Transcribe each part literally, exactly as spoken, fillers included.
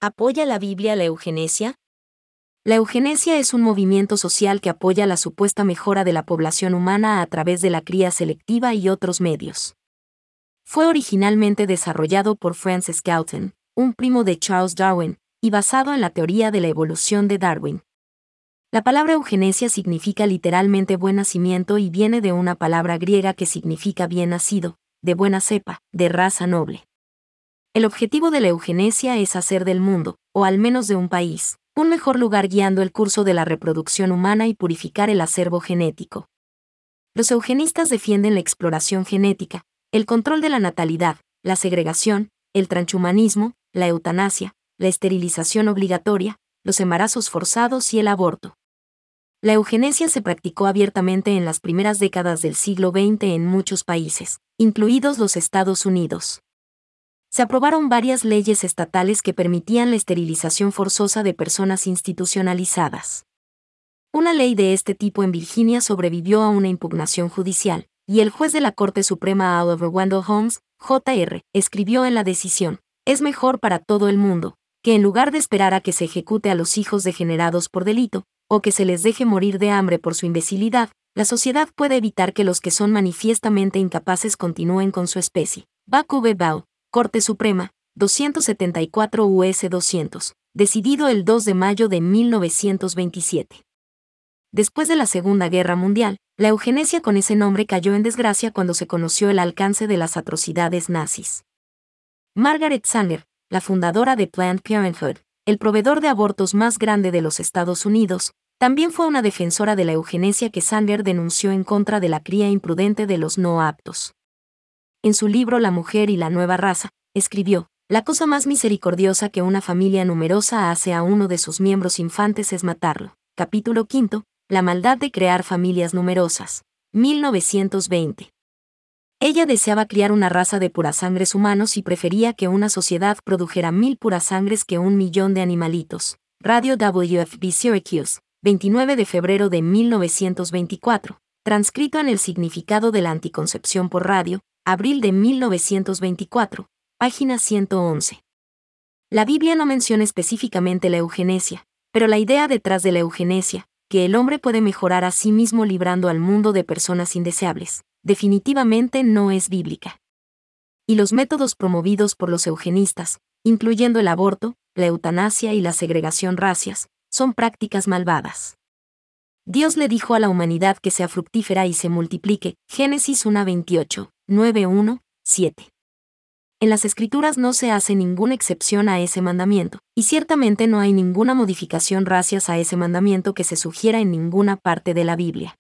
¿Apoya la Biblia la eugenesia? La eugenesia es un movimiento social que apoya la supuesta mejora de la población humana a través de la cría selectiva y otros medios. Fue originalmente desarrollado por Francis Galton, un primo de Charles Darwin, y basado en la teoría de la evolución de Darwin. La palabra eugenesia significa literalmente buen nacimiento y viene de una palabra griega que significa bien nacido, de buena cepa, de raza noble. El objetivo de la eugenesia es hacer del mundo, o al menos de un país, un mejor lugar guiando el curso de la reproducción humana y purificar el acervo genético. Los eugenistas defienden la exploración genética, el control de la natalidad, la segregación, el transhumanismo, la eutanasia, la esterilización obligatoria, los embarazos forzados y el aborto. La eugenesia se practicó abiertamente en las primeras décadas del siglo veinte en muchos países, incluidos los Estados Unidos. Se aprobaron varias leyes estatales que permitían la esterilización forzosa de personas institucionalizadas. Una ley de este tipo en Virginia sobrevivió a una impugnación judicial, y el juez de la Corte Suprema Oliver Wendell Holmes, J R, escribió en la decisión: es mejor para todo el mundo, que en lugar de esperar a que se ejecute a los hijos degenerados por delito, o que se les deje morir de hambre por su imbecilidad, la sociedad puede evitar que los que son manifiestamente incapaces continúen con su especie. Buck V. Ball, Corte Suprema, doscientos setenta y cuatro U S doscientos, decidido el dos de mayo de mil novecientos veintisiete. Después de la Segunda Guerra Mundial, la eugenesia con ese nombre cayó en desgracia cuando se conoció el alcance de las atrocidades nazis. Margaret Sanger, la fundadora de Planned Parenthood, el proveedor de abortos más grande de los Estados Unidos, también fue una defensora de la eugenesia que Sanger denunció en contra de la cría imprudente de los no aptos. En su libro La mujer y la nueva raza, escribió: la cosa más misericordiosa que una familia numerosa hace a uno de sus miembros infantes es matarlo. Capítulo quinto, La maldad de crear familias numerosas, mil novecientos veinte. Ella deseaba criar una raza de purasangres humanos y prefería que una sociedad produjera mil purasangres que un millón de animalitos. Radio W F B Syracuse, veintinueve de febrero de mil novecientos veinticuatro. Transcrito en El significado de la anticoncepción por radio, abril de mil novecientos veinticuatro, página ciento once. La Biblia no menciona específicamente la eugenesia, pero la idea detrás de la eugenesia, que el hombre puede mejorar a sí mismo librando al mundo de personas indeseables, definitivamente no es bíblica. Y los métodos promovidos por los eugenistas, incluyendo el aborto, la eutanasia y la segregación racias, son prácticas malvadas. Dios le dijo a la humanidad que sea fructífera y se multiplique, Génesis uno veintiocho, nueve uno, siete. En las Escrituras no se hace ninguna excepción a ese mandamiento, y ciertamente no hay ninguna modificación racias a ese mandamiento que se sugiera en ninguna parte de la Biblia.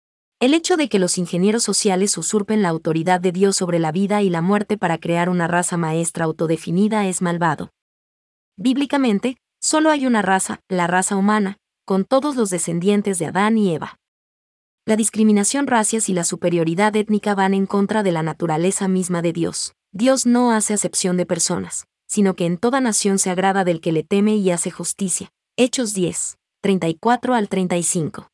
El hecho de que los ingenieros sociales usurpen la autoridad de Dios sobre la vida y la muerte para crear una raza maestra autodefinida es malvado. Bíblicamente, solo hay una raza, la raza humana, con todos los descendientes de Adán y Eva. La discriminación racias y la superioridad étnica van en contra de la naturaleza misma de Dios. Dios no hace acepción de personas, sino que en toda nación se agrada del que le teme y hace justicia. Hechos diez, treinta y cuatro al treinta y cinco.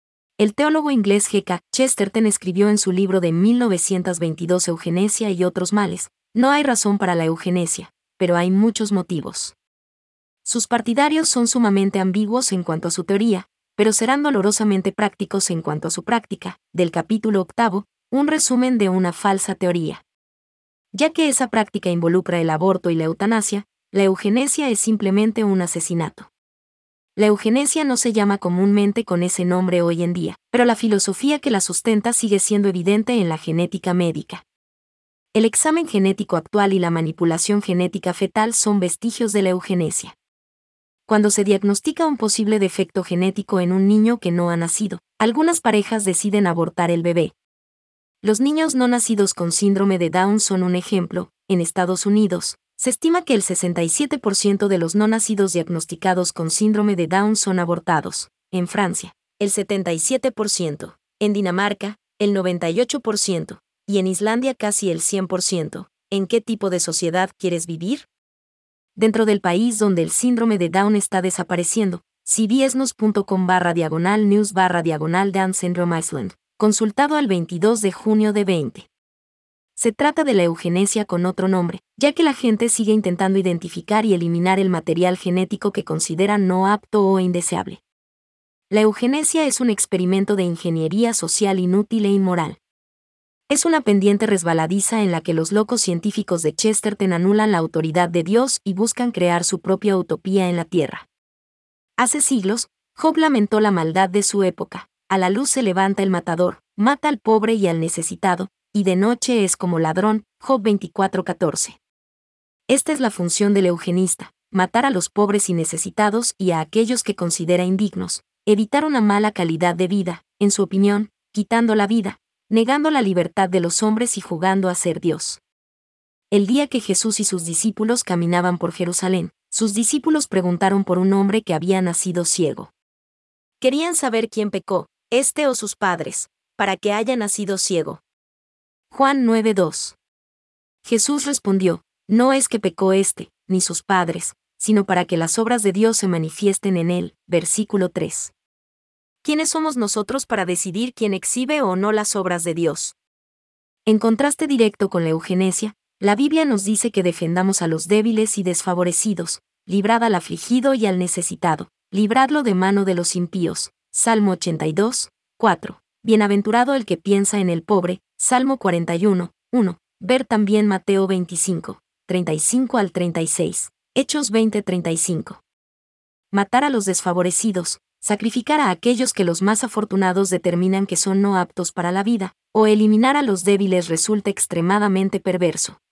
El teólogo inglés G K Chesterton escribió en su libro de mil novecientos veintidós Eugenesia y otros males: no hay razón para la eugenesia, pero hay muchos motivos. Sus partidarios son sumamente ambiguos en cuanto a su teoría, pero serán dolorosamente prácticos en cuanto a su práctica. Del capítulo octavo, un resumen de una falsa teoría. Ya que esa práctica involucra el aborto y la eutanasia, la eugenesia es simplemente un asesinato. La eugenesia no se llama comúnmente con ese nombre hoy en día, pero la filosofía que la sustenta sigue siendo evidente en la genética médica. El examen genético actual y la manipulación genética fetal son vestigios de la eugenesia. Cuando se diagnostica un posible defecto genético en un niño que no ha nacido, algunas parejas deciden abortar el bebé. Los niños no nacidos con síndrome de Down son un ejemplo. En Estados Unidos, se estima que el sesenta y siete por ciento de los no nacidos diagnosticados con síndrome de Down son abortados. En Francia, el setenta y siete por ciento. En Dinamarca, el noventa y ocho por ciento. Y en Islandia casi el cien por ciento. ¿En qué tipo de sociedad quieres vivir? Dentro del país donde el síndrome de Down está desapareciendo, cbsnews.com barra diagonal news barra diagonal Down Syndrome Iceland, consultado el veintidós de junio de veinte. Se trata de la eugenesia con otro nombre, ya que la gente sigue intentando identificar y eliminar el material genético que consideran no apto o indeseable. La eugenesia es un experimento de ingeniería social inútil e inmoral. Es una pendiente resbaladiza en la que los locos científicos de Chesterton anulan la autoridad de Dios y buscan crear su propia utopía en la Tierra. Hace siglos, Job lamentó la maldad de su época. A la luz se levanta el matador, mata al pobre y al necesitado, y de noche es como ladrón. Job veinticuatro catorce. Esta es la función del eugenista: matar a los pobres y necesitados y a aquellos que considera indignos, evitar una mala calidad de vida, en su opinión, quitando la vida, negando la libertad de los hombres y jugando a ser Dios. El día que Jesús y sus discípulos caminaban por Jerusalén, sus discípulos preguntaron por un hombre que había nacido ciego. Querían saber quién pecó, este o sus padres, para que haya nacido ciego. Juan nueve dos. Jesús respondió: no es que pecó este, ni sus padres, sino para que las obras de Dios se manifiesten en él. Versículo tres. ¿Quiénes somos nosotros para decidir quién exhibe o no las obras de Dios? En contraste directo con la eugenesia, la Biblia nos dice que defendamos a los débiles y desfavorecidos, librad al afligido y al necesitado, libradlo de mano de los impíos. Salmo ochenta y dos, cuatro. Bienaventurado el que piensa en el pobre. Salmo cuarenta y uno, uno. Ver también Mateo veinticinco, treinta y cinco al treinta y seis, Hechos veinte treinta y cinco. Matar a los desfavorecidos, sacrificar a aquellos que los más afortunados determinan que son no aptos para la vida, o eliminar a los débiles resulta extremadamente perverso.